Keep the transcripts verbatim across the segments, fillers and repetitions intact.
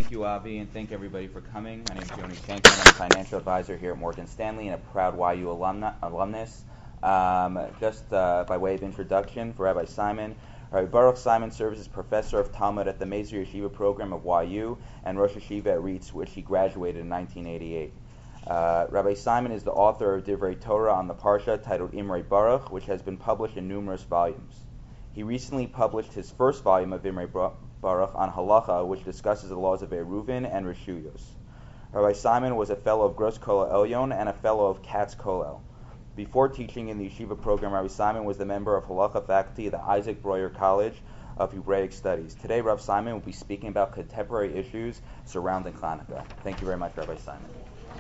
Thank you, Avi, and thank everybody for coming. My name is Yoni Shankman. I'm a financial advisor here at Morgan Stanley and a proud Y U alumna, alumnus. Um, just uh, by way of introduction for Rabbi Simon, Rabbi Baruch Simon serves as professor of Talmud at the Mazer Yeshiva program of Y U and Rosh Yeshiva at RIETS, which he graduated in nineteen eighty-eight. Uh, Rabbi Simon is the author of Divrei Torah on the Parsha titled Imrei Baruch, which has been published in numerous volumes. He recently published his first volume of Imrei Baruch on Halacha, which discusses the laws of Eruvin and Rishuyos. Rabbi Simon was a fellow of Gros Kollel Elyon and a fellow of Katz Kollel. Before teaching in the yeshiva program, Rabbi Simon was the member of Halacha faculty at the Isaac Breuer College of Hebraic Studies. Today, Rabbi Simon will be speaking about contemporary issues surrounding Hanukkah. Thank you very much, Rabbi Simon.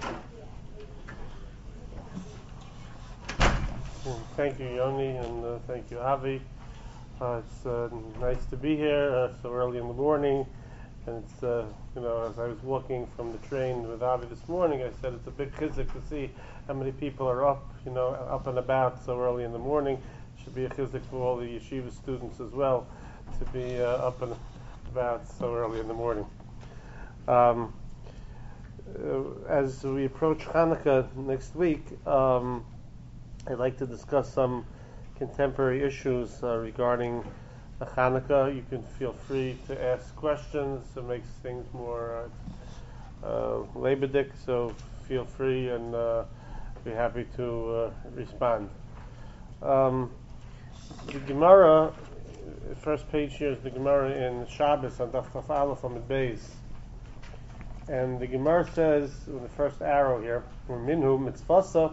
Thank you, Yoni, and uh, thank you, Avi. Uh, it's uh, nice to be here uh, so early in the morning. And it's, uh, you know, as I was walking from the train with Avi this morning, I said it's a big chizuk to see how many people are up, you know, up and about so early in the morning. It should be a chizuk for all the yeshiva students as well to be uh, up and about so early in the morning. Um, uh, as we approach Hanukkah next week, um, I'd like to discuss some contemporary issues uh, regarding the Hanukkah. You can feel free to ask questions. It makes things more uh, uh, labedic, so feel free and uh, be happy to uh, respond. Um, the Gemara, first page here is the Gemara in Shabbos on Daf Taf Aleph Amud Beis. And the Gemara says, in the first arrow here, Minhu mitzvasa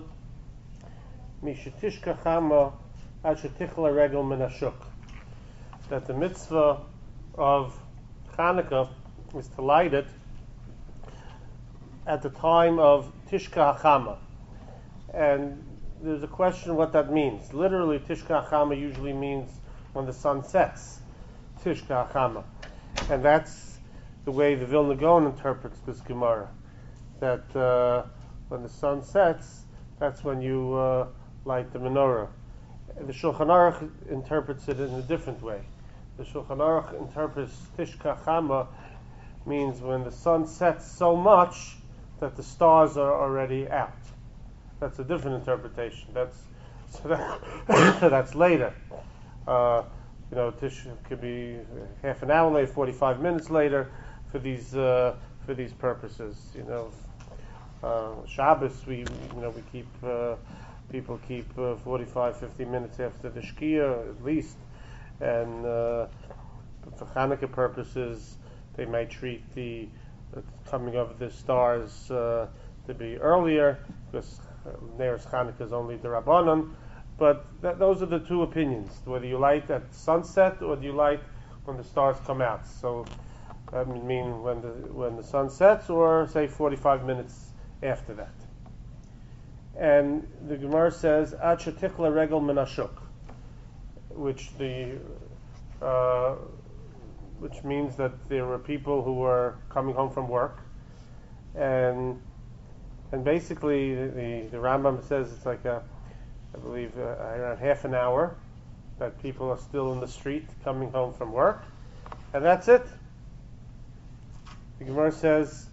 mishetishka chama ad shetichla regel min hashuk, that the mitzvah of Hanukkah is to light it at the time of Tishka HaChama. And there's a question what that means. Literally, Tishka HaChama usually means when the sun sets, Tishka HaChama. And that's the way the Vilna Gaon interprets this Gemara, that uh, when the sun sets, that's when you uh, light the menorah. The Shulchan Aruch interprets it in a different way. The Shulchan Aruch interprets Tishka Chama means when the sun sets so much that the stars are already out. That's a different interpretation. That's so that, that's later. Uh, you know, Tish could be half an hour later, forty-five minutes later, for these uh, for these purposes. You know, uh, Shabbos we you know we keep. Uh, People keep uh, forty-five, fifty minutes after the Shkia, at least. And uh, for Hanukkah purposes, they might treat the uh, coming of the stars uh, to be earlier, because uh, Neres Hanukkah is only the Rabbanon. But th- those are the two opinions, whether you light at sunset or do you light when the stars come out. So that would mean when the, when the sun sets, or say forty-five minutes after that. And the Gemara says, Ad shetichla regel min hashuk, which the uh, which means that there were people who were coming home from work, and and basically the the Rambam says it's like a, I believe uh, around half an hour that people are still in the street coming home from work, and that's it. The Gemara says,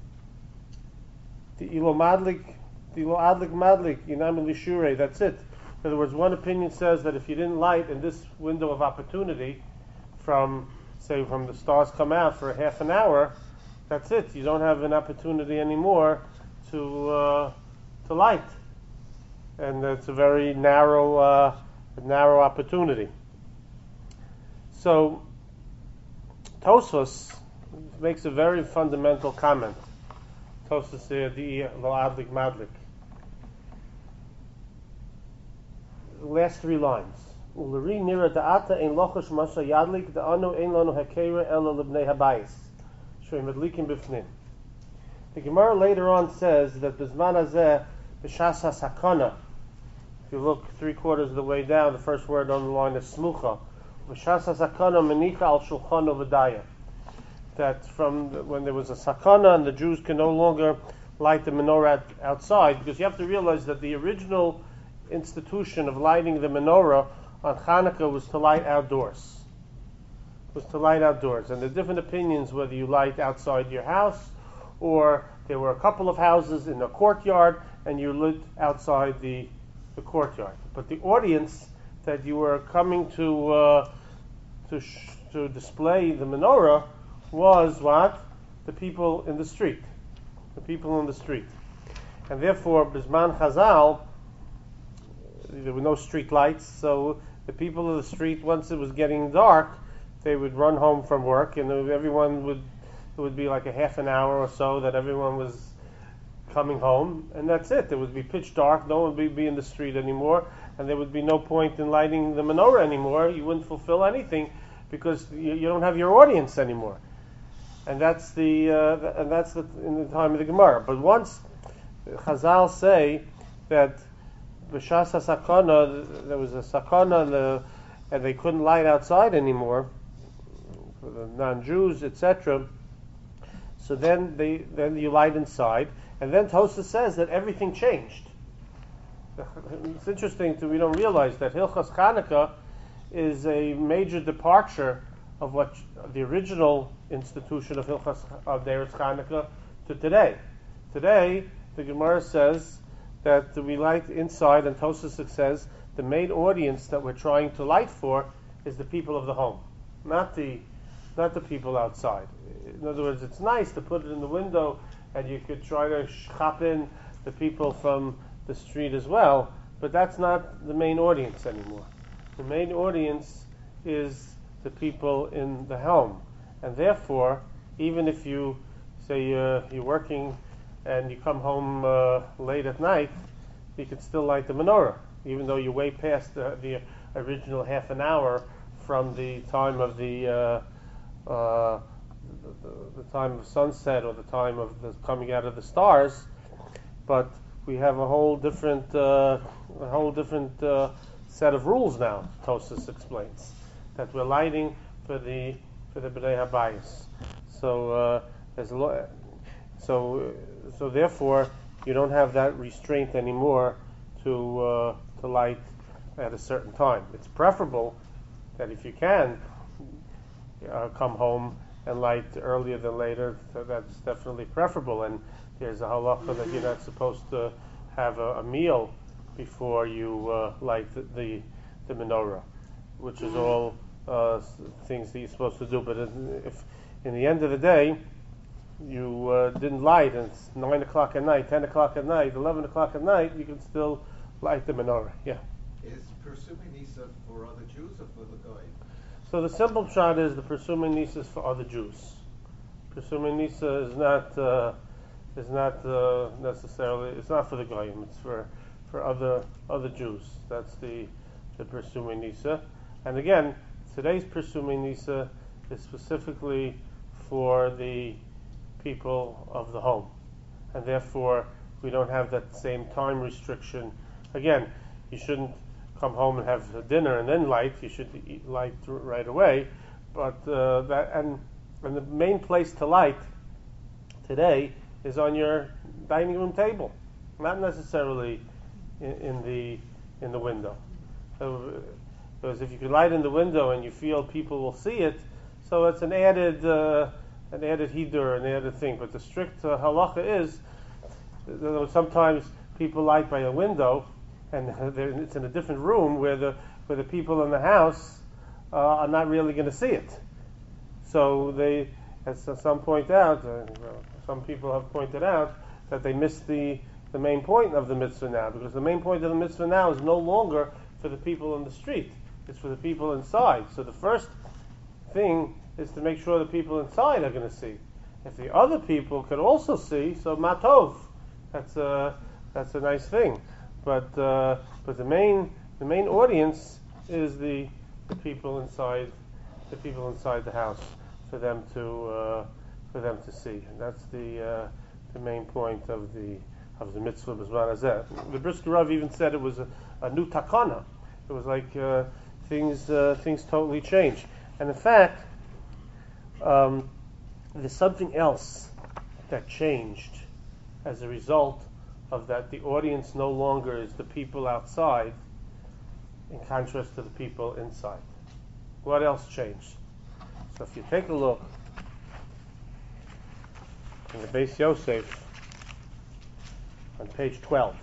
the ilo madlik. The lo adlik madlik inam lishure. That's it. In other words, one opinion says that if you didn't light in this window of opportunity, from say from the stars come out for a half an hour, that's it. You don't have an opportunity anymore to uh, to light, and it's a very narrow uh, narrow opportunity. So Tosfos makes a very fundamental comment. Tosfos here, the lo adlik madlik. Last three lines. Ulari nira da'ata ein lochosh masha yadlik da'anu ein lanu hakera ela libnei habayis shoim adlikim bifnim. The Gemara later on says that bizman hazeh b'shas hasakana. If you look three quarters of the way down, the first word on the line is smucha. B'shas hasakana menika al shulchano v'daya. That from the, when there was a sakana and the Jews can no longer light the menorah outside, because you have to realize that the original institution of lighting the menorah on Hanukkah was to light outdoors. was to light outdoors. And there are different opinions whether you light outside your house or there were a couple of houses in a courtyard and you lit outside the, the courtyard. But the audience that you were coming to uh, to, sh- to display the menorah was what? The people in the street. The people in the street. And therefore, Bisman Chazal, there were no street lights, so the people of the street, once it was getting dark, they would run home from work, and everyone would, it would be like a half an hour or so that everyone was coming home, and that's it. It would be pitch dark, no one would be in the street anymore, and there would be no point in lighting the menorah anymore. You wouldn't fulfill anything because you, you don't have your audience anymore. And that's the uh, and that's the, in the time of the Gemara. But once Chazal say that b'shas sakana, there was a sakana, and, the, and they couldn't light outside anymore for the non-Jews, et cetera. So then they then you light inside, and then Tosafos says that everything changed. It's interesting to we don't realize that Hilchas Chanukah is a major departure of what the original institution of Hilchas of Deiros Chanukah to today. Today, the Gemara says that we light inside, and Tosafos says the main audience that we're trying to light for is the people of the home, not the not the people outside. In other words, it's nice to put it in the window, and you could try to shop in the people from the street as well, but that's not the main audience anymore. The main audience is the people in the home, and therefore, even if you say uh, you're working and you come home uh, late at night, you can still light the menorah, even though you're way past the, the original half an hour from the time of the, uh, uh, the, the the time of sunset or the time of the coming out of the stars. But we have a whole different, uh, a whole different uh, set of rules now. Tosafos explains that we're lighting for the for the Bnei Habayis. So uh, there's a lot. So so therefore, you don't have that restraint anymore to uh, to light at a certain time. It's preferable that if you can uh, come home and light earlier than later. So that's definitely preferable. And there's a halacha that you're not supposed to have a, a meal before you uh, light the, the the menorah, which is all uh, things that you're supposed to do. But if in the end of the day you uh, didn't light, and it's nine o'clock at night, ten o'clock at night, eleven o'clock at night, you can still light the menorah. Yeah. Is Persumei Nisa for other Jews or for the Goy? So the simple shot is the Persumei Nisa is for other Jews. Persumei Nisa is not uh, is not uh, necessarily it's not for the Goyim. It's for for other other Jews. That's the the Persumei Nisa. And again, today's Persumei Nisa is specifically for the people of the home, and therefore we don't have that same time restriction. Again, you shouldn't come home and have a dinner and then light. You should eat light right away. But uh, that and and the main place to light today is on your dining room table, not necessarily in, in the in the window. So, because if you can light in the window and you feel people will see it, so it's an added uh, an added hidur, an added thing. But the strict uh, halacha is that sometimes people light by a window, and it's in a different room where the where the people in the house uh, are not really going to see it. So they, as some point out, uh, some people have pointed out that they missed the the main point of the mitzvah now, because the main point of the mitzvah now is no longer for the people in the street; it's for the people inside. So the first thing is to make sure the people inside are going to see. If the other people can also see, so matov, that's a that's a nice thing. But uh, but the main the main audience is the the people inside the people inside the house, for them to uh, for them to see. And that's the uh, the main point of the of the mitzvah b'zman hazeh. The Brisker Rav even said it was a, a new takana. It was like uh, things uh, things totally changed. And in fact, um, there's something else that changed as a result of that. The audience no longer is the people outside, in contrast to the people inside. What else changed? So if you take a look in the Beis Yosef on page twelve,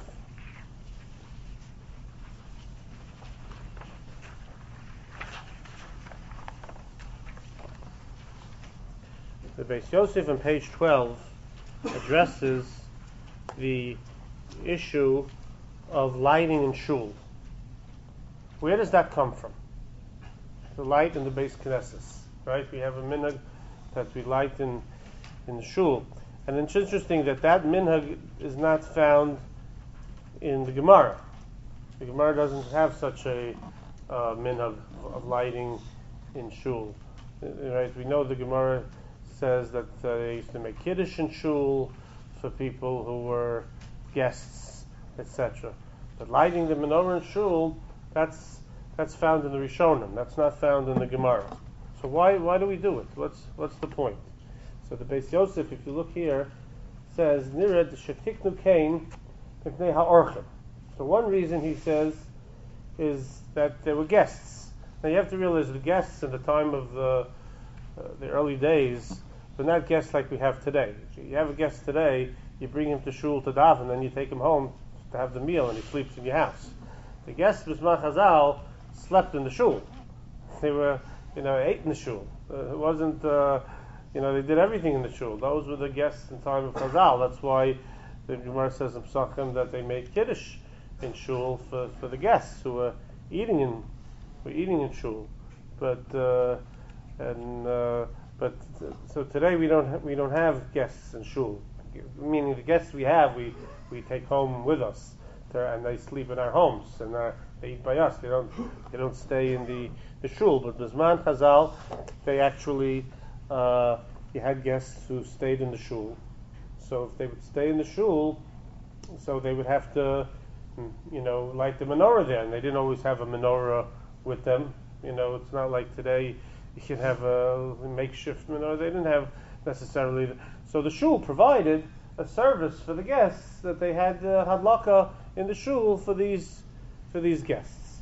the Beis Yosef on page twelve addresses the issue of lighting in shul. Where does that come from? The light in the Beis Knesset, right? We have a minhag that we light in in the shul, and it's interesting that that minhag is not found in the Gemara. The Gemara doesn't have such a uh, minhag of lighting in shul, right? We know the Gemara says that uh, they used to make kiddush in shul for people who were guests, et cetera. But lighting the menorah in shul, that's that's found in the Rishonim. That's not found in the Gemara. So why why do we do it? What's what's the point? So the Beis Yosef, if you look here, says Nired shetiknu kain mipnei ha'orchim. So one reason he says is that there were guests. Now you have to realize the guests in the time of the uh, the early days were not guests like we have today. You have a guest today, you bring him to shul to daven, and then you take him home to have the meal, and he sleeps in your house. The guests b'zman Chazal slept in the shul. They were, you know, ate in the shul. Uh, it wasn't, uh, you know, they did everything in the shul. Those were the guests in time of Chazal. That's why the Gemara says in Pesachim that they made kiddush in shul for, for the guests who were eating in were eating in shul. But uh, and uh, but uh, so today we don't ha- we don't have guests in shul. Meaning the guests we have we, we take home with us, They're, and they sleep in our homes and uh, they eat by us. They don't they don't stay in the, the shul. But Bizman Chazal, they actually uh, you had guests who stayed in the shul. So if they would stay in the shul, so they would have to, you know, light the menorah there, and they didn't always have a menorah with them. You know, it's not like today you can have a makeshift menorah. They didn't have necessarily. The, so the shul provided a service for the guests that they had uh, hadlaka in the shul for these for these guests.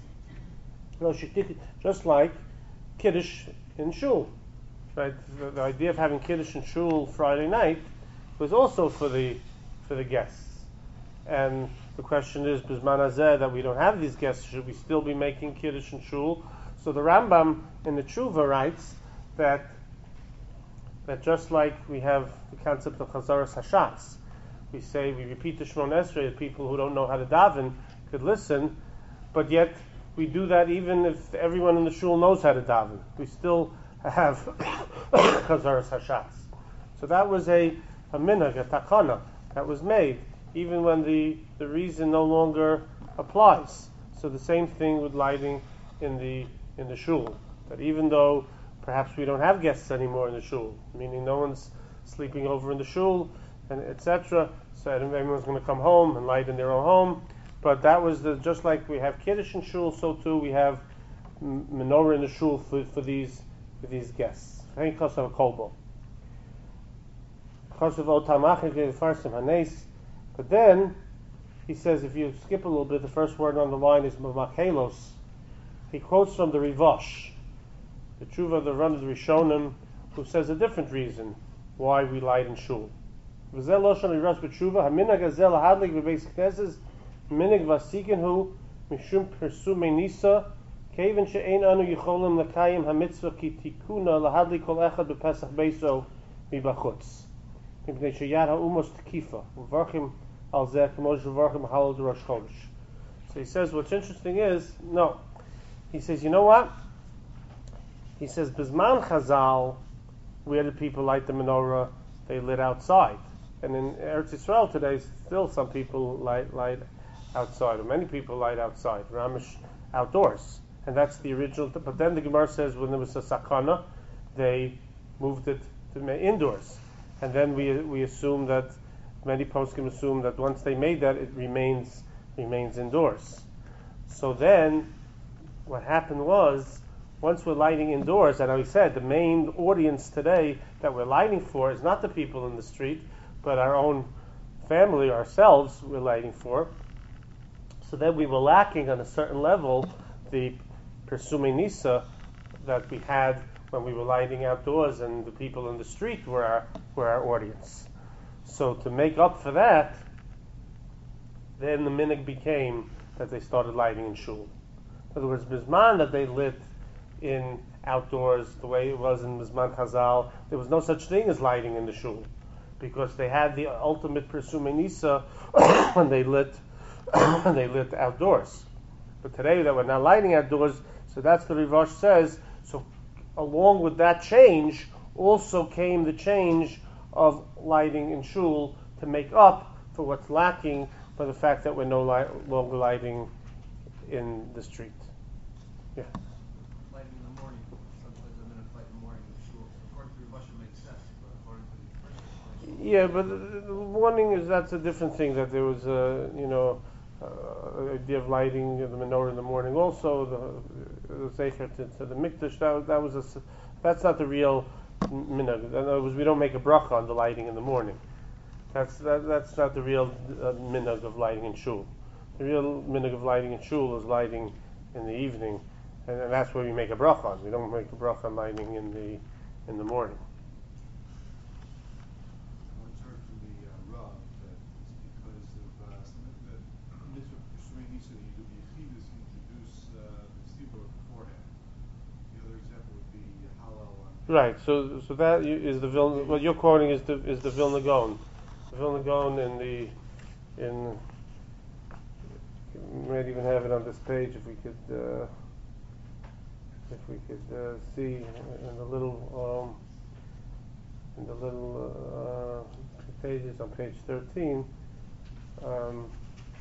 Just like kiddush in shul, right? The, the idea of having kiddush in shul Friday night was also for the for the guests. And the question is, Bizman Hazeh, that we don't have these guests, should we still be making kiddush in shul? So the Rambam in the Tshuva writes that that just like we have the concept of Chazaras Hashatz, we say, we repeat the Shemon Esrei, people who don't know how to daven could listen, but yet we do that even if everyone in the shul knows how to daven. We still have Chazaras Hashatz. So that was a, a minhag, a takana, that was made, even when the, the reason no longer applies. So the same thing with lighting in the in the shul, that even though perhaps we don't have guests anymore in the shul, meaning no one's sleeping over in the shul, and et cetera. So everyone's going to come home and light in their own home. But that was the, just like we have kiddush in shul, so too we have menorah in the shul for, for these for these guests. But then he says, if you skip a little bit, the first word on the line is mamakelos. He quotes from the Rivosh, the Tshuva of the Ran of the Rishonim, who says a different reason why we light in shul. V'zeh lo shon Rivosh b'tshuva, haminhag hazeh lahadlik b'beis knesses, minhag vasikinhu mishum persumei nisa, kevin she'ein anu yicholim l'kayim hamitzvah ki tikuna lahadlik kol echad b'pesach beiso mibachutz. Mipnei sheyad ha'umos tekifa, u'varchim al zeh k'mo shevarchim halal d'rosh chodesh. So he says, what's interesting is, no, he says, you know what? He says, Bizman Chazal, where did people light the menorah? They lit outside. And in Eretz Yisrael today, still some people light light outside, or many people light outside, Ramish outdoors. And that's the original. But then the Gemara says when there was a sakana, they moved it to indoors. And then we we assume that, many poskim assume that once they made that, it remains remains indoors. So then, what happened was, once we're lighting indoors, and I said the main audience today that we're lighting for is not the people in the street, but our own family, ourselves, we're lighting for. So then we were lacking on a certain level the Persumei Nisa that we had when we were lighting outdoors and the people in the street were our, were our audience. So to make up for that, then the minhag became that they started lighting in shul. In other words, Mizman that they lit in outdoors the way it was in Mizman Chazal, there was no such thing as lighting in the shul, because they had the ultimate Persumei Nisa when they lit when they lit outdoors. But today that we're now lighting outdoors, so that's the Rivash says. So along with that change, also came the change of lighting in shul to make up for what's lacking for the fact that we're no li- longer lighting in the street. Yeah. Lighting in the morning. Sometimes a minute light in the morning in the shul. According to Rivash, it makes sense, but according to the first Yeah, but the, the warning is that's a different thing. That there was a you know uh, idea of lighting the menorah in the morning. Also, the, the zecher to, to the mikdash. That that was a that's not the real minhag. In other words, we don't make a bracha on the lighting in the morning. That's that, that's not the real uh, minhag of lighting in shul. The real minhag of lighting in shul is lighting in the evening, and, and that's where we make a bracha on. We don't make a bracha on lighting in the in the morning. Once heard from the uh, Rav that it's because of uh, something that Mitzvah Peshuei Nisa, you do the Yechidus introduce uh, the Tzibur beforehand. The other example would be Hallel on. Right. So so that is the Vilna. What you're quoting is the is the Vilna Gaon. The Vilna Gaon in the in. We might even have it on this page if we could uh, if we could uh, see in the little um, in the little uh, pages on page thirteen. Um,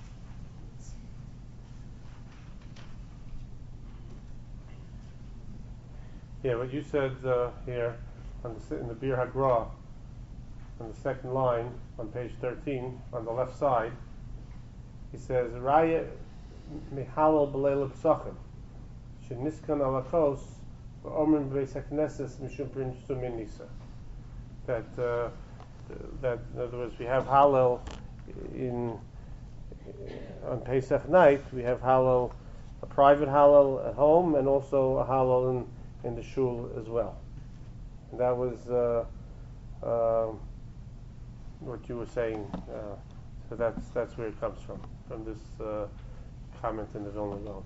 yeah, what you said uh, here on the, in the Bir Hagra on the second line on page thirteen on the left side. He says, "Raya mihalal b'leil b'sachim, sheniskan alakos v'omrim b'beis hakneses mishum Persumei Nisa." That uh, that in other words, we have Hallel in on Pesach night. We have Hallel, a private Hallel at home, and also a Hallel in, in the shul as well. And that was uh, uh, what you were saying. Uh, so that's that's where it comes from. From this uh, comment in the Vilna Gaon.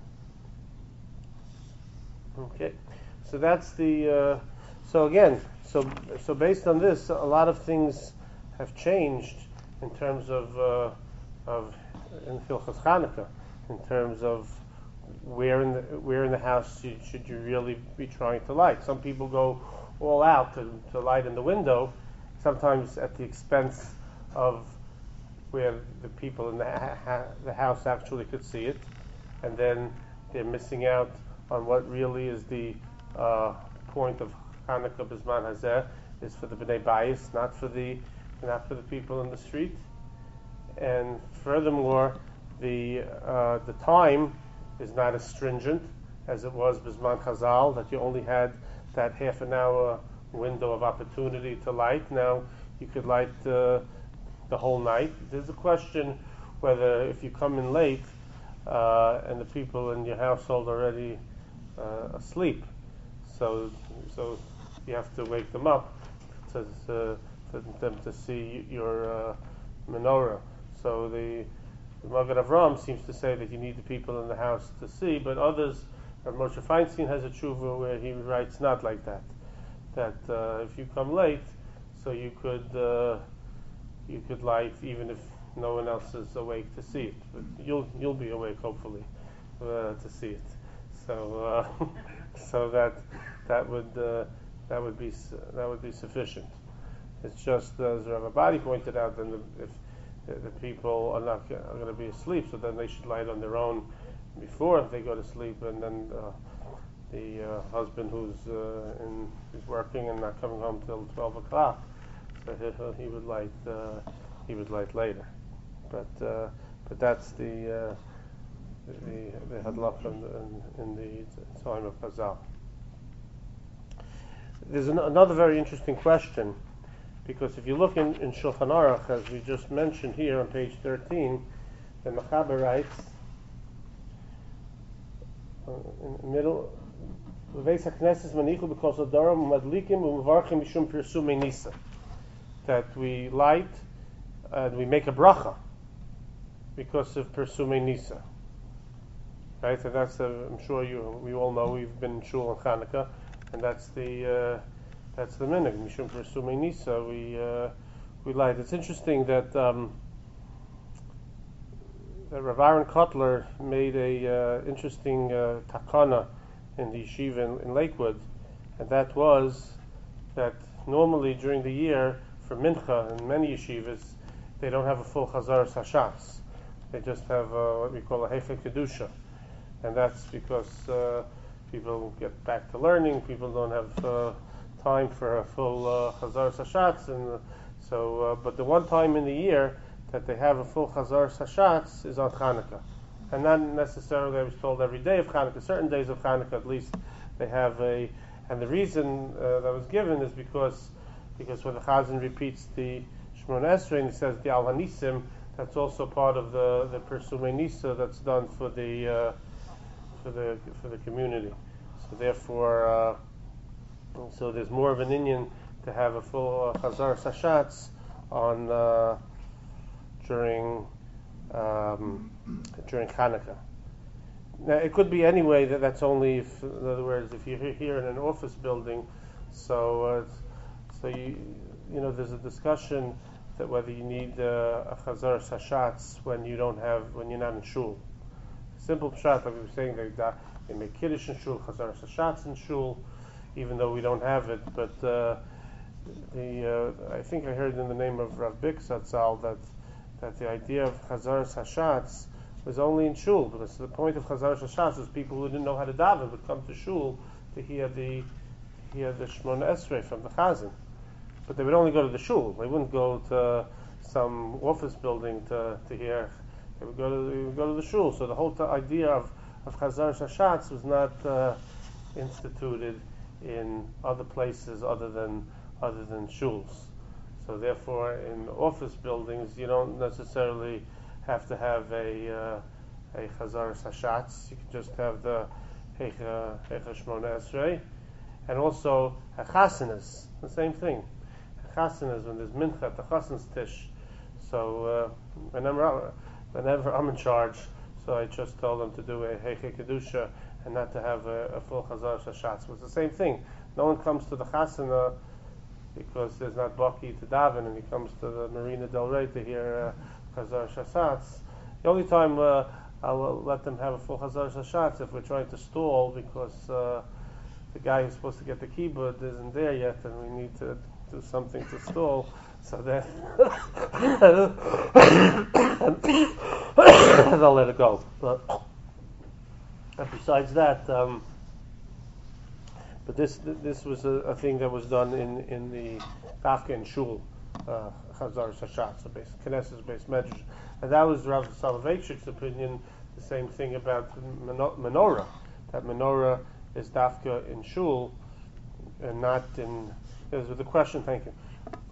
Okay, so that's the. Uh, so again, so so based on this, a lot of things have changed in terms of uh, of in Hilchos Chanukah, in terms of where in the where in the house should, should you really be trying to light. Some people go all out to, to light in the window, sometimes at the expense of where the people in the, ha- ha- the house actually could see it, and then they're missing out on what really is the uh, point of Hanukkah B'zman Hazeh, is for the B'nai Bayis, not for the not for the people in the street. And furthermore, the uh, the time is not as stringent as it was B'zman Chazal, that you only had that half an hour window of opportunity to light. Now you could light uh, the whole night. There's a question whether if you come in late uh, and the people in your household are already uh, asleep, so so you have to wake them up to, to, for them to see your uh, menorah. So the, the Maggid Avram seems to say that you need the people in the house to see, but others, uh, Moshe Feinstein has a tshuva where he writes not like that. That uh, if you come late, so you could uh, you could light even if no one else is awake to see it, but you'll you'll be awake hopefully uh, to see it. So uh, so that that would uh, that would be that would be sufficient. It's just as Rav Abadi pointed out, then the, if the, the people are not are going to be asleep, so then they should light on their own before they go to sleep, and then uh, the uh, husband who's uh, in who's working and not coming home till twelve o'clock, so he, he would light uh, he would light later. But uh, but that's the uh, the the hadlach in, in, in the time of Chazal. There's an, another very interesting question, because if you look in, in Shulchan Aruch, as we just mentioned here on page thirteen, the Mechaber writes uh, in the middle V'veis hakneses manichu b'kol sodarim u'madlikim u'mevarchim mishum pirsumei nisa. That we light and we make a bracha because of pirsumei nisa. Right, and that's, uh, I'm sure you, we all know, we've been in shul on Chanukah, and that's the, uh, that's the minhag, mishum pirsumei nisa, we, uh, we light. It's interesting that, um, that Rav Aaron Kotler made a, uh, interesting, uh, takana in the yeshiva in, in Lakewood, and that was that normally during the year, for mincha, in many yeshivas, they don't have a full chazar sashatz. They just have uh, what we call a heichei kedusha. And that's because uh, people get back to learning, people don't have uh, time for a full uh, Chazar Sashatz, and uh, so, uh, but the one time in the year that they have a full Chazar Sashatz is on Chanukah. And not necessarily, I was told, every day of Chanukah, certain days of Chanukah at least, they have a, and the reason uh, that was given is because because when the Chazan repeats the Shemona Esrei and he says the Al Hanisim, that's also part of the, the Pirsumei Nisa that's done for the uh, for the for the community. So therefore, uh, so there's more of an inyan to have a full uh, Chazar Sashatz on uh, during um, during Chanukah. Now it could be anyway that that's only if, in other words, if you're here in an office building, so uh, so you you know there's a discussion that whether you need uh, a Chazar Sashatz when you don't have when you're not in shul. Simple pshat, like we were saying, they, they make kiddush in shul, chazar sashatz in shul, even though we don't have it. But uh, the uh, I think I heard in the name of Rav Bik Zatzal that that the idea of chazar sashatz was only in shul, because the point of chazar sashatz is people who didn't know how to daven would come to shul to hear the to hear the Shemona Esrei from the Chazan. But they would only go to the shul. They wouldn't go to some office building to to hear. They would go to they would go to the shul. So the whole t- idea of of Chazar Sashatz was not uh, instituted in other places other than other than shuls. So therefore, in office buildings, you don't necessarily have to have a uh, a Chazar Sashatz. You can just have the Heicha Shemona Esrei, and also a Chasanas. The same thing. A Chasanas when there's mincha at the Chasan's tish. So uh, whenever whenever I'm in charge, so I just told them to do a Heichei Kedusha and not to have a, a full Chazar Sashatz. It's the same thing. No one comes to the Chasana because there's not Baki to daven, and he comes to the Marina Del Rey to hear uh, Chazar Sashatz. The only time uh, I'll let them have a full Chazar Sashatz if we're trying to stall because uh, the guy who's supposed to get the kibbud isn't there yet, and we need to do something to stall. So then I'll let it go. But, but besides that, um, but this this was a, a thing that was done in, in the Dafka and Shul, uh, Chazar Sashatz, so based Knesset's based medrash, and that was Rav Soloveitchik's opinion. The same thing about menorah, that menorah is Dafka in Shul and not in. There's the question. Thank you.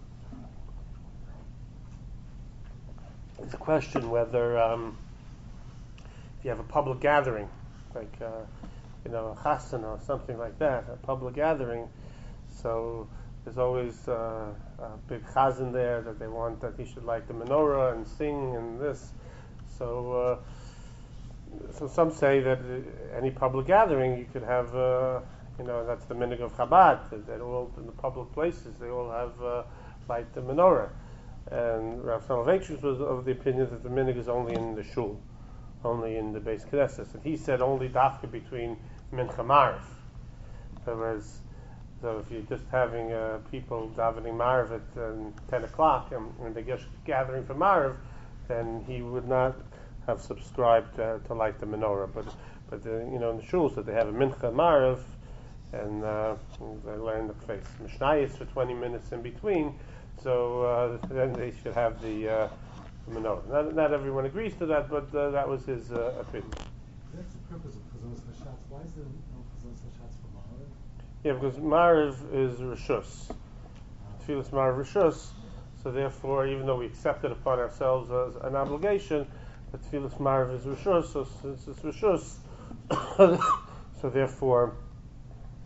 It's a question whether um, if you have a public gathering, like uh, you know a chasana or something like that, a public gathering. So there's always uh, a big chazan there that they want that he should light the menorah and sing and this. So uh, so some say that any public gathering you could have. Uh, you know that's the minhag of Chabad, that, that all in the public places they all have uh, light the menorah. And Rav Soloveitchik was of the opinion that the minhag is only in the shul, only in the Beis Knesset. And he said only dafka between mincha marv. Whereas, so if you're just having uh, people davening marv at um, ten o'clock and, and they're just gathering for marv, then he would not have subscribed uh, to light the menorah. But but uh, you know in the shuls that they have a mincha marv, and uh, they learn the face mishnayos for twenty minutes in between. So uh, then they should have the uh, menorah. Not, not everyone agrees to that, but uh, that was his uh, opinion. That's the purpose of Chazon Sashatz. Why is there no Chazon Sashatz for Ma'ariv? Yeah, because Ma'ariv is Rishus. Tfilas Ma'ariv Rishus. So therefore, even though we accept it upon ourselves as an obligation, but Tfilas Ma'ariv is Rishus, so since it's Rishus, so therefore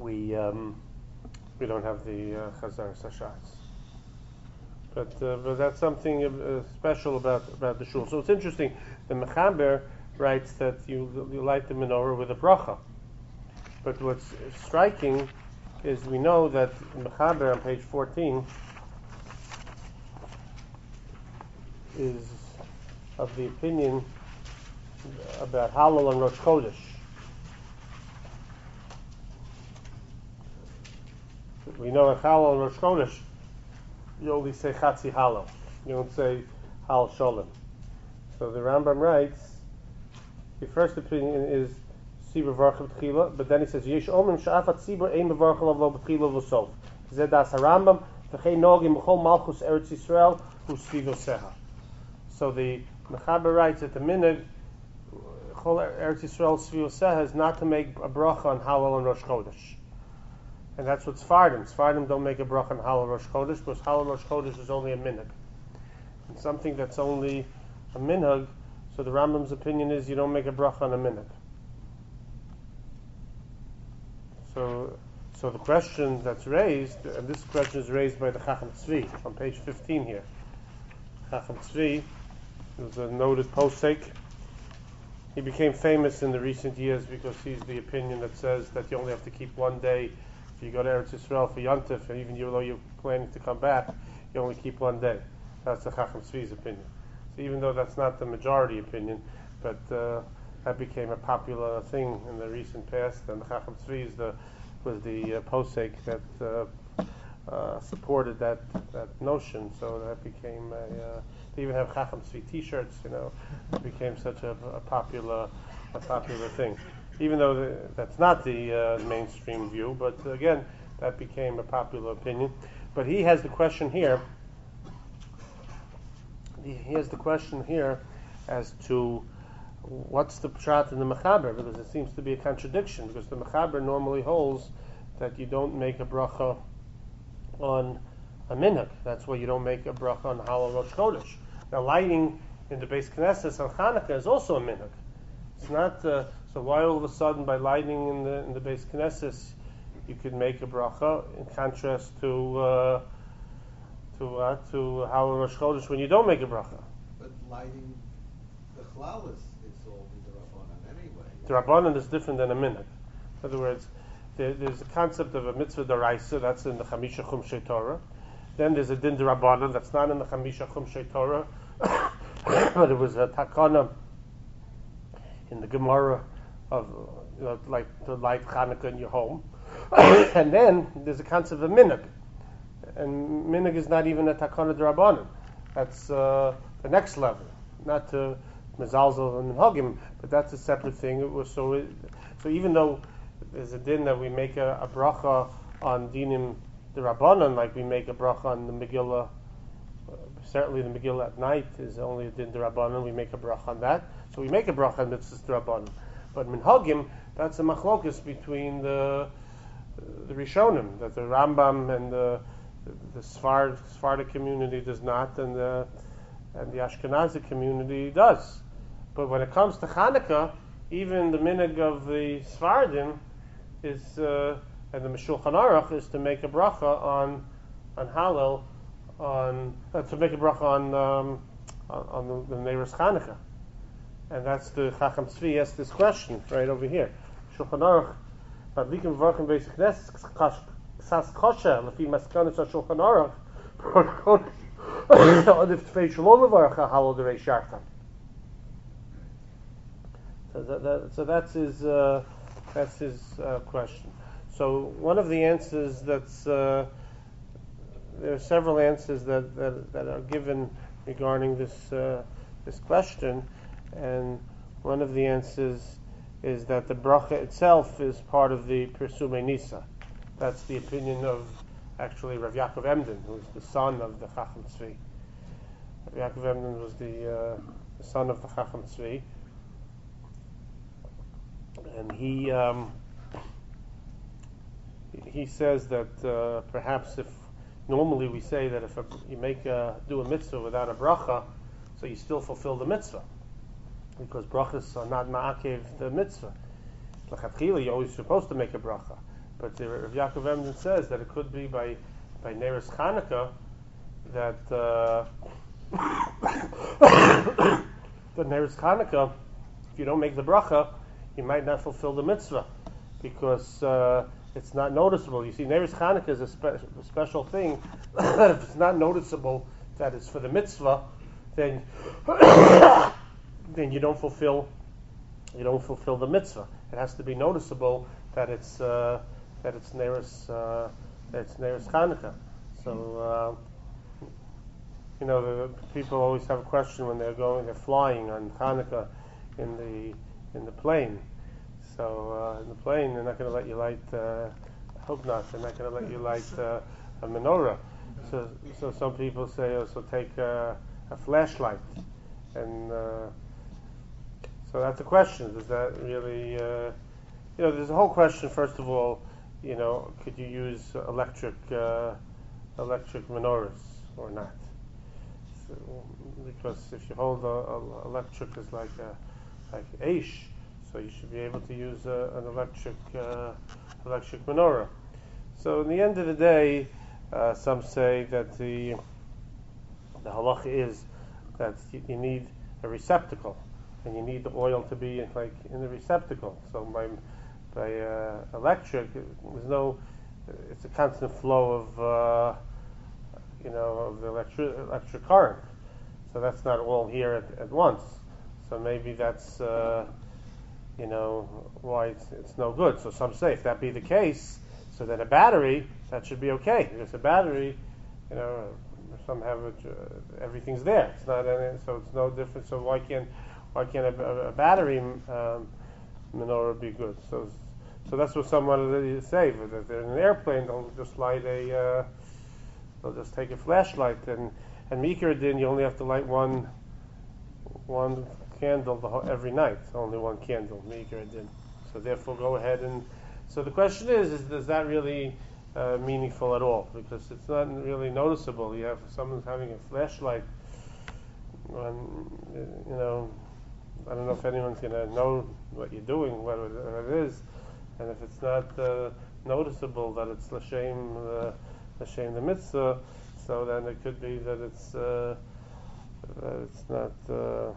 we um, we don't have the uh, Chazar Sashatz. But uh, but that's something uh, special about about the shul. So it's interesting. The Mechaber writes that you you light the menorah with a bracha. But what's striking is we know that Mechaber on page fourteen is of the opinion about Halal and Rosh Chodesh. We know in Halal and Rosh Chodesh you only say Chatzi Halal. You don't say Hal Sholem. So the Rambam writes, the first opinion is Sibur Varchim Tchila, but then he says Yesh Omen Sha'afat Sibur Ein Mevarchim Avlo B'Tchila V'Sof. Zed Das HaRambam V'chei Nogim B'chol Malchus Eretz Yisrael U'Svivo Seha. So the Mechaber writes at the minute Chol Eretz Yisrael Svivo Seha is not to make a bracha on Halal and Rosh Chodesh. And that's what Sfardim. Sfardim don't make a bracha on Halal Rosh Chodesh because Halal Rosh Chodesh is only a minhag. And something that's only a minhag, so the Rambam's opinion is you don't make a bracha on a minhag. So, so the question that's raised, and this question is raised by the Chacham Tzvi on page fifteen here. Chacham Tzvi was a noted posek. He became famous in the recent years because he's the opinion that says that you only have to keep one day. If you go to Eretz Yisrael for Yontif, and even though you're planning to come back, you only keep one day. That's the Chacham Tzvi's opinion. So even though that's not the majority opinion, but uh, that became a popular thing in the recent past, and the Chacham Tzvi is the, was the uh, posek that uh, uh, supported that that notion. So that became a, uh, they even have Chacham Tzvi T-shirts. You know, it became such a, a popular a popular thing. Even though the, that's not the uh, mainstream view, but again, that became a popular opinion. But he has the question here. He has the question here as to what's the pshat in the Mechaber, because it seems to be a contradiction. Because the Mechaber normally holds that you don't make a bracha on a minhag. That's why you don't make a bracha on Halal Rosh Chodesh. Now, lighting in the Beis Knesset on Chanukah is also a minhag. It's not. Uh, so why all of a sudden by lighting in the in the Beis Knesset you could make a bracha in contrast to uh, to uh, to Halal Rosh Chodesh when you don't make a bracha? But lighting the chlal is it's all the Rabbanan anyway. The Rabbanan is different than a minhag. In other words, there, there's a concept of a mitzvah daraisa that's in the Chamisha Chumshei Torah. Then there's a din d'Rabbanan that's not in the Chamisha Chumshei Torah, but it was a takana in the Gemara of, you know, like to light Chanukah in your home. And then there's a concept of minhag, and minhag is not even a takana d'Rabbanan. That's uh, the next level, not to mezalzel and minhagim, but that's a separate thing. It was so. It, so even though there's a din that we make a, a bracha on dinim d'Rabbanan, like we make a bracha on the Megillah. Uh, certainly, the Megillah at night is only a din d'Rabbanan. We make a bracha on that, so we make a bracha on mitzvahs d'Rabbanan. But minhagim, that's a machlokus between the the Rishonim, that the Rambam and the the, the Sfard, Sephardic community does not, and the and the Ashkenazi community does. But when it comes to Chanukah, even the minhag of the Sephardim is, uh, and the Shulchan Aruch is to make a bracha on on Halal, on uh, to make a bracha on um, on, on the, the Neiros Chanukah, and that's the Chacham Tzvi asked this question right over here. Shulchan Aruch, Madlikim V'Varchim Beis Knesset Ksas Kosher Lefi Maskanos HaShulchan Aruch Odif Tfei Shalom Levarcha Halal Derei Shartam. So that, that, so that's his uh, that's his uh, question. So one of the answers that's uh, there are several answers that, that, that are given regarding this uh, this question, and one of the answers is that the bracha itself is part of the Pirsumei Nisa. That's the opinion of actually Rav Yaakov Emden, who is the son of the Chacham Tzvi. Rav Yaakov Emden was the, uh, the son of the Chacham Tzvi, and he um, he says that uh, perhaps if normally we say that if a, you make a, do a mitzvah without a bracha, so you still fulfill the mitzvah, because brachas are not ma'akev the mitzvah. L'chatchila, you're always supposed to make a bracha, But the Rav Yaakov Emden says that it could be by by Neres Chanukah that uh, the Neres Chanukah, if you don't make the bracha, you might not fulfill the mitzvah because uh, it's not noticeable. You see, Neres Chanukah is a, spe- a special thing. If it's not noticeable that it's for the mitzvah, then then you don't fulfill you don't fulfill the mitzvah. It has to be noticeable that it's uh, that it's Neres uh, that it's Neres Chanukah. So uh, you know, the people always have a question when they're going, they're flying on Hanukkah in the in the plane. So uh, in the plane, they're not going to let you light. Uh, I hope not. They're not going to let you light uh, a menorah. So, so some people say, oh, so take uh, a flashlight, and uh, so that's a question. Does that really, uh, you know, there's a whole question. First of all, you know, could you use electric uh, electric menorahs or not? So, because if you hold a, a electric as like a like eish, so you should be able to use a, an electric uh, electric menorah. So in the end of the day, uh, some say that the the halacha is that you, you need a receptacle, and you need the oil to be in, like in the receptacle. So by by uh, electric, there's no, it's a constant flow of uh, you know of the electric electric current. So that's not all here at, at once. So maybe that's uh, you know why it's, it's no good. So some say if that be the case, so that a battery, that should be okay. Because a battery, you know, some have it, uh, everything's there. It's not any, so it's no different. So why can't why can't a, a battery um, menorah be good? So so that's what some wanted to say. That they're in an airplane, they'll just light a, uh, they'll just take a flashlight, and and Mikra Din, you only have to light one one candle the whole, every night. Only one candle, Mikra Din. So therefore, go ahead and. So the question is: Is, is that really uh, meaningful at all? Because it's not really noticeable. You have someone's having a flashlight, and you know, I don't know if anyone's going to know what you're doing, what it is, and if it's not uh, noticeable that it's l'shem the l'shem the mitzvah, so then it could be that it's uh, that it's not. Uh,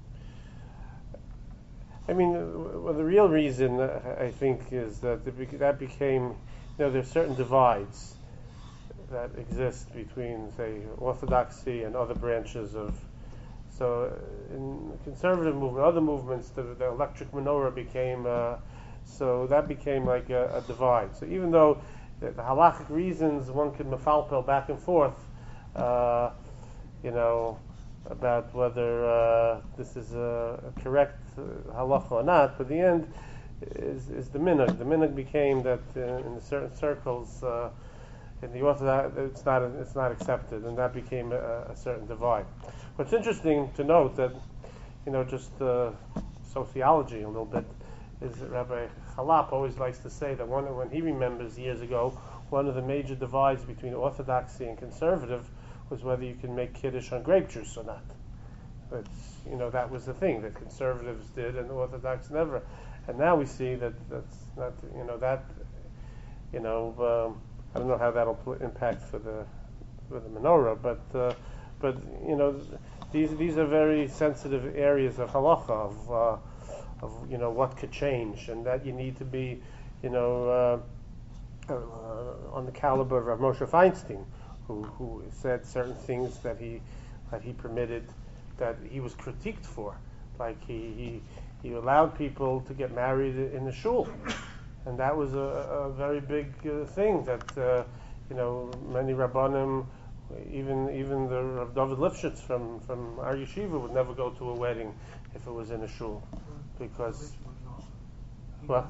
I mean, well, the real reason uh, I think is that it, that became, you know, there's certain divides that exist between, say, Orthodoxy and other branches of. So, in the conservative movement, other movements, the, the electric menorah became. Uh, so that became like a, a divide. So even though the, the halachic reasons one could mefalpel back and forth, uh, you know, about whether uh, this is a, a correct uh, halacha or not, but the end is, is the minhag. The minhag became that uh, in certain circles, uh, in the Orthodox, it's not it's not accepted, and that became a, a certain divide. What's interesting to note that, you know, just uh, sociology a little bit, is that Rabbi Chalap always likes to say that one when he remembers years ago, one of the major divides between Orthodoxy and conservative was whether you can make kiddush on grape juice or not. It's, you know, that was the thing that conservatives did and Orthodox never. And now we see that that's not, you know, that, you know, um, I don't know how that'll pl- impact for the for the menorah, but uh, but you know, these these are very sensitive areas of halacha of uh, of you know what could change, and that you need to be, you know, uh, uh, on the caliber of Rav Moshe Feinstein, who who said certain things that he that he permitted that he was critiqued for, like he he, he allowed people to get married in the shul, and that was a, a very big uh, thing that uh, you know many rabbanim, even even the Rav David Lifshitz from from our yeshiva would never go to a wedding if it was in a shul, because well.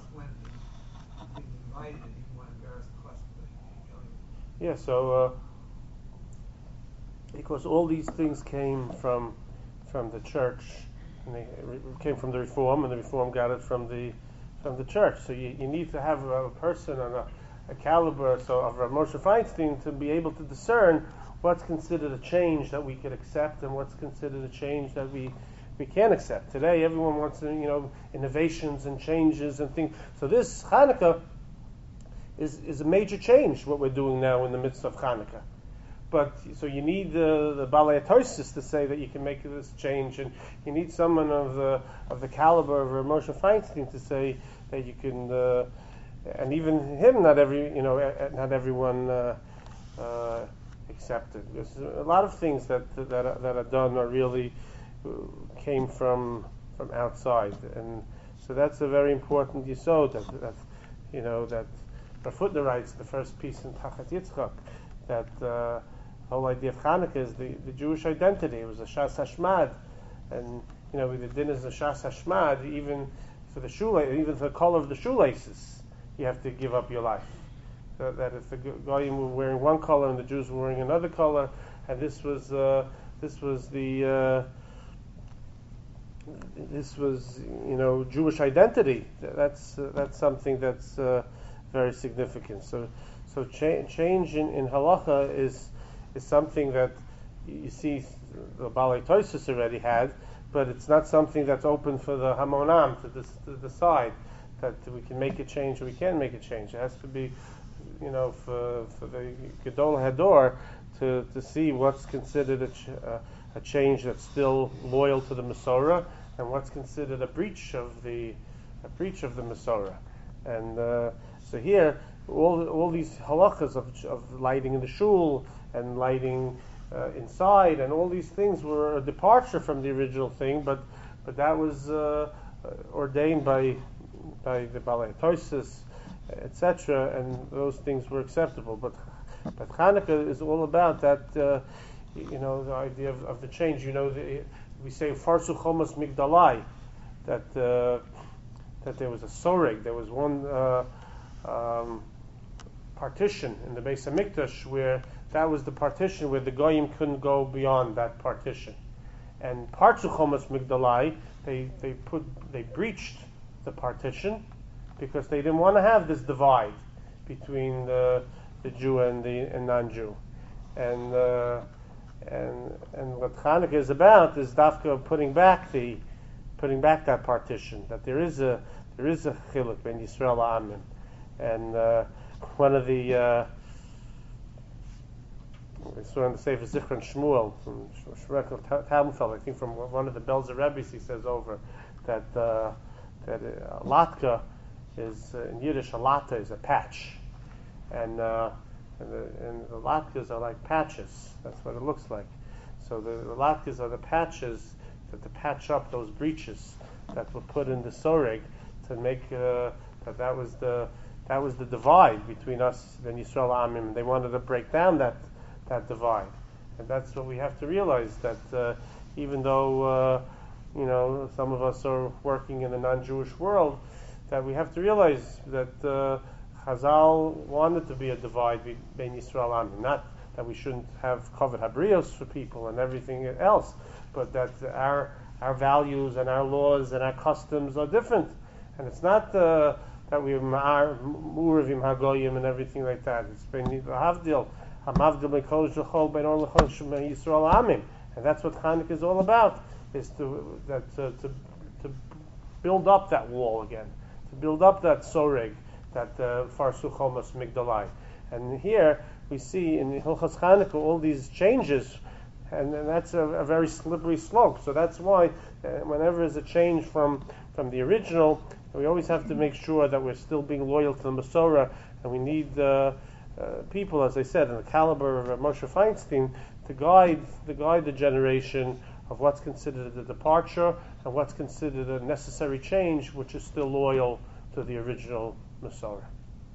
Yeah, so uh, because all these things came from from the church, and they re- came from the Reform, and the Reform got it from the from the church. So you, you need to have a, a person on a, a caliber so of Rav Moshe Feinstein to be able to discern what's considered a change that we could accept and what's considered a change that we we can't accept. Today, everyone wants you know innovations and changes and things. So this Hanukkah is, is a major change, what we're doing now in the midst of Hanukkah. But so you need the the Balei Tosis to say that you can make this change, and you need someone of the of the caliber of Rav Moshe Feinstein to say that you can, uh, and even him, not every you know, not everyone uh, uh, accepted. There's a lot of things that that are, that are done are really uh, came from from outside, and so that's a very important yisod that, that you know that Rav Hutner writes the first piece in Tachat Yitzchak that. Uh, The whole idea of Hanukkah is the, the Jewish identity. It was a Shas Hashmad, and you know the din is a Shas Hashmad. Even for the shoe, even for the color of the shoelaces, you have to give up your life. So that if the Goyim were wearing one color and the Jews were wearing another color, and this was uh, this was the uh, this was you know Jewish identity. That's uh, that's something that's uh, very significant. So so cha- change in, in halacha is. is something that you see the Balei Tosis already had, but it's not something that's open for the Hamonam to, dis- to decide that we can make a change or we can't make a change. It has to be, you know, for, for the Gedol Hador to, to see what's considered a, ch- uh, a change that's still loyal to the Masorah and what's considered a breach of the a breach of the Masorah. And uh, so here, all all these halachas of of lighting in the shul and lighting uh, inside, and all these things were a departure from the original thing, but but that was uh, ordained by by the Balei Tosis, et cetera, and those things were acceptable. But but Hanukkah is all about that, uh, you know, the idea of, of the change. You know, the, we say Farsu Chomas Migdalai, that uh, that there was a soreg, there was one uh, um, partition in the Beis Hamikdash where that was the partition where the Goyim couldn't go beyond that partition. And Parzu Chomas Migdalai, they they put they breached the partition because they didn't want to have this divide between the the Jew and the and non-Jew. And uh, and and what Hanukkah is about is dafka putting back the putting back that partition, that there is a there is a chiluk ben Yisrael Amim. And uh, one of the uh, I saw in the Sefer Zichron Shmuel from Shmuel Talmudfeld, I think from one of the Belzer Rebbes, he says over that uh, that uh, latka is uh, in Yiddish a lata is a patch, and uh, and, the, and the latkas are like patches. That's what it looks like. So the, the latkas are the patches that to patch up those breaches that were put in the soreg to make uh, that that was the that was the divide between us and Yisrael Amim. They wanted to break down that. that divide, and that's what we have to realize, that uh, even though uh, you know some of us are working in the non-Jewish world, that we have to realize that uh, Chazal wanted to be a divide between Yisrael and Amim. Not that we shouldn't have covered Habrios for people and everything else, but that our our values and our laws and our customs are different, and it's not uh, that we are Muravim Hagoyim and everything like that. It's been Havdil. And that's what Hanukkah is all about, is to that uh, to to build up that wall again, to build up that soreg, that Farsu Chomas Migdalai. And here we see in Hilchas Hanukkah all these changes, and, and that's a, a very slippery slope. So that's why uh, whenever there's a change from, from the original, we always have to make sure that we're still being loyal to the Masorah, and we need uh, uh, people, as I said, in the caliber of Moshe Feinstein, to guide the guide the generation of what's considered a departure and what's considered a necessary change, which is still loyal to the original Masorah.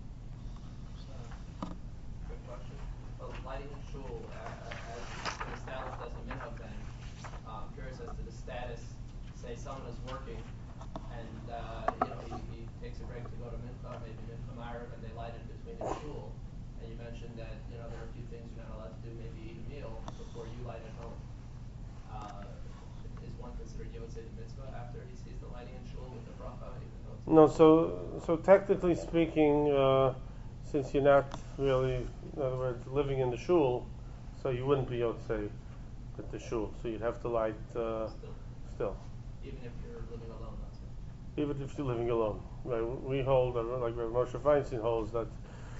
Quick question. Well, lighting in shul, uh, as been established as a minhag then, uh, I'm curious as to the status. Say someone is working and uh, you know he, he takes a break to go to mincha, maybe mincha ma'ariv, and they light in between the shul. And you mentioned that you know there are a few things you're not allowed to do, maybe eat a meal before you light at home. Uh, is one considered yotzei the mitzvah after he sees the lighting in shul with the bracha? Even though it's No, so so technically speaking, uh, since you're not really, in other words, living in the shul, so you wouldn't be yotzei with the shul. So you'd have to light uh, still, still, even if you're living alone, that's it. even if you're living alone. Right? We hold, uh, like Rav Moshe Feinstein holds, that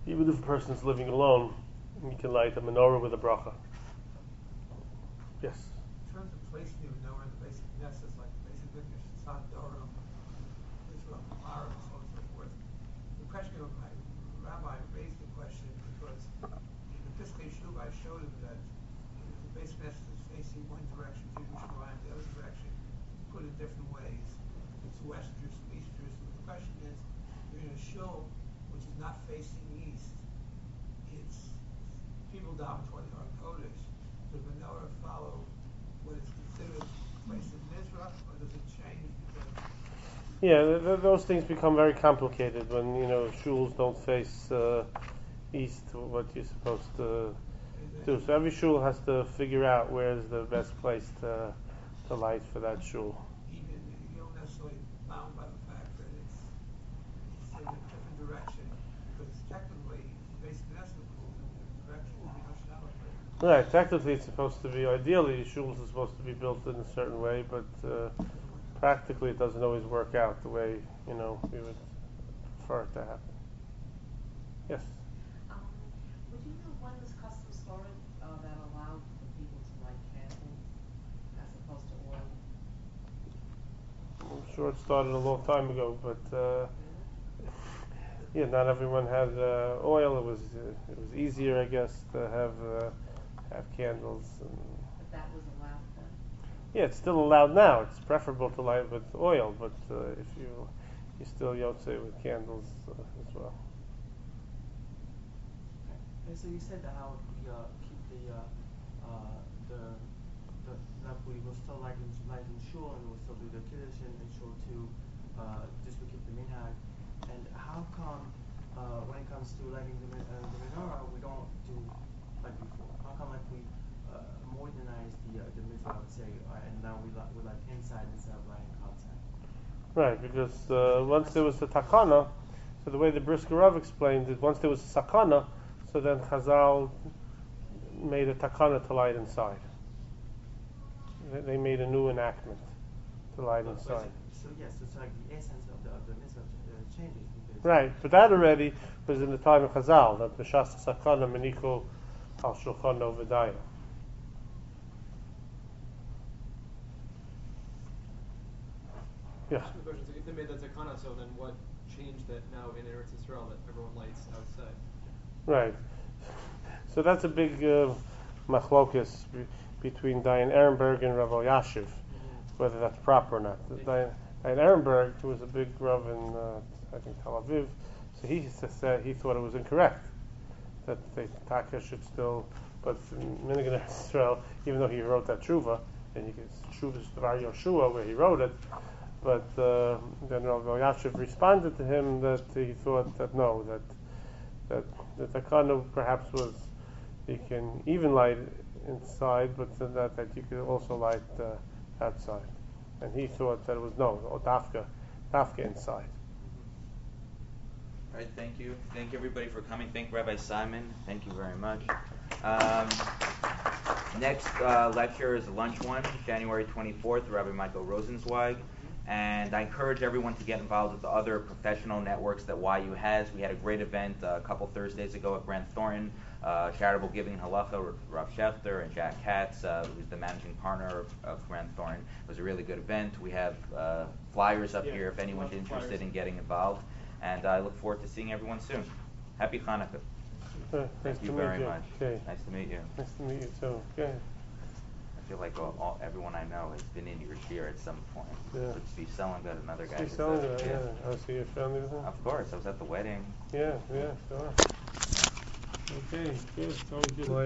even if a person's living alone, you can light a menorah with a bracha. Yes. In terms of placing the menorah in the basic nesses, like the basic Mikdash, Tzad Dorim, Israel, Arab, and so on and so forth, the question of my rabbi raised the question because in the Pesach Yeshuv I showed him that the basic nesses is facing one direction to Yerushalayim, the other direction put in different ways. It's West Jerusalem, East Jerusalem. The question is, you're in a shul which is not facing east. It's people down toward the Har Kodesh. Does the menorah follow what is considered place in Mizrach, or does it change because? Yeah, th- th- those things become very complicated when you know shuls don't face uh, east. What you're supposed to do. So every shul has to figure out where's the best place to to light for that shul. Even you don't necessarily bound by the fact that it's, it's in a different direction, because technically the basic Knesset rules in a different direction. You know, Shabbat, right? Right, technically it's supposed to be, ideally shuls are supposed to be built in a certain way, but uh, practically it doesn't always work out the way, you know, we would prefer it to happen. Yes? Um, would you know when this custom started uh, that allowed for people to light candles as opposed to oil? I'm sure it started a long time ago, but uh, yeah, not everyone had uh, oil. It was uh, it was easier, I guess, to have uh, have candles. And But that was allowed then? yeah, it's still allowed now. It's preferable to light with oil, but uh, if you you still yotze with candles uh, as well. And so you said that how we uh, keep the uh, uh, the the that we will still light in light in shul and we'll still do the kiddush in, in shul too. Uh, just we keep the minhag. And how come uh, when it comes to lighting the, min- uh, the menorah we don't do like before? How come like we uh, modernize the uh, the mitzvah, I would say, uh, and now we light we light inside instead of lighting outside? Right, because uh, once there was the takana, so the way the Brisker Rav explained it, once there was a sakana, so then Chazal made a takana to light inside. They, they made a new enactment to light But- but inside. So yes, so it's like the essence of the of the mitzvah uh, changes because Right, but that already was in the time of Chazal, that B'shas sakana menicho al shulchan v'daya. Yeah. The question is, if they made that takana, so then what changed that now in Eretz Yisrael that everyone lights outside? Right. So that's a big uh, machlokas be- between Dayan Ehrenberg and Rav Yashiv, whether that's proper or not. Dayan, Dayan Ehrenberg, who was a big Rav in, uh, I think, Tel Aviv, so he said he thought it was incorrect that the taka should still, but in Minhag Israel, even though he wrote that tshuva, and you can tshuva's Dvar Yoshua where he wrote it, but uh, then Rav Yashiv responded to him that he thought that no, that that the takana perhaps was you can even light inside, but that that you could also light uh, outside, and he thought that it was no, or dafka, dafka inside. All right, thank you. Thank you, everybody, for coming. Thank Rabbi Simon. Thank you very much. Um, next uh, lecture is a lunch one, January twenty-fourth, Rabbi Michael Rosenzweig. And I encourage everyone to get involved with the other professional networks that Y U has. We had a great event uh, a couple Thursdays ago at Grant Thornton, uh, Charitable Giving in Halacha, Rav Schechter and Jack Katz, uh, who's the managing partner of, of Grant Thornton. It was a really good event. We have uh, flyers up Yeah, here if anyone's interested flyers. in getting involved. And I look forward to seeing everyone soon. Happy Hanukkah. Uh, nice Thank to you meet very you. much. Okay. Nice to meet you. Nice to meet you too. Okay. I feel like all, all, everyone I know has been in your share at some point. Yeah. But Steve Selling got another guy. Steve who Selling, said- yeah. I see your family with him. Of course, I was at the wedding. Yeah, yeah, sure. Okay, good. It's always good.